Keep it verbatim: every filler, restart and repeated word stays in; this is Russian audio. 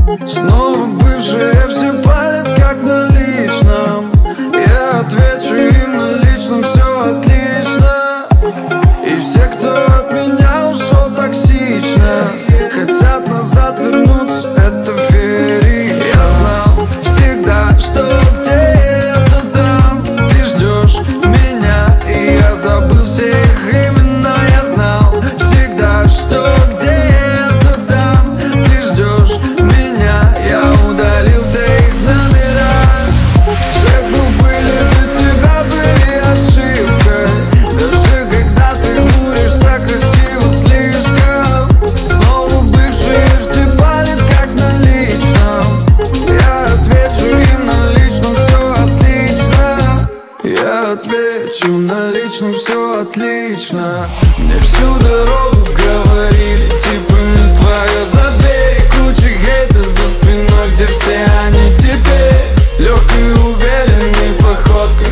Снова бывшие все палят как на личном. Я отвечу им на личном, все отлично. И все, кто от меня ушел токсично, хотят назад вернуться, это феерия. Я знал всегда, что где-то там ты ждешь меня, и я забыл все их имена. Я знал всегда, что где-то там ты ждешь меня, я удалил все их номера. Все, кто были до тебя, были ошибкой. Даже когда ты хмуришься красиво слишком. Снова бывшие все палят как на личном. Я отвечу им на личном, все отлично. Я отвечу на личном, все отлично. Мне всю дорогу говорили, типа не твое, забей. Куча хейта за спиной, где все они теперь. Легкой уверенной походкой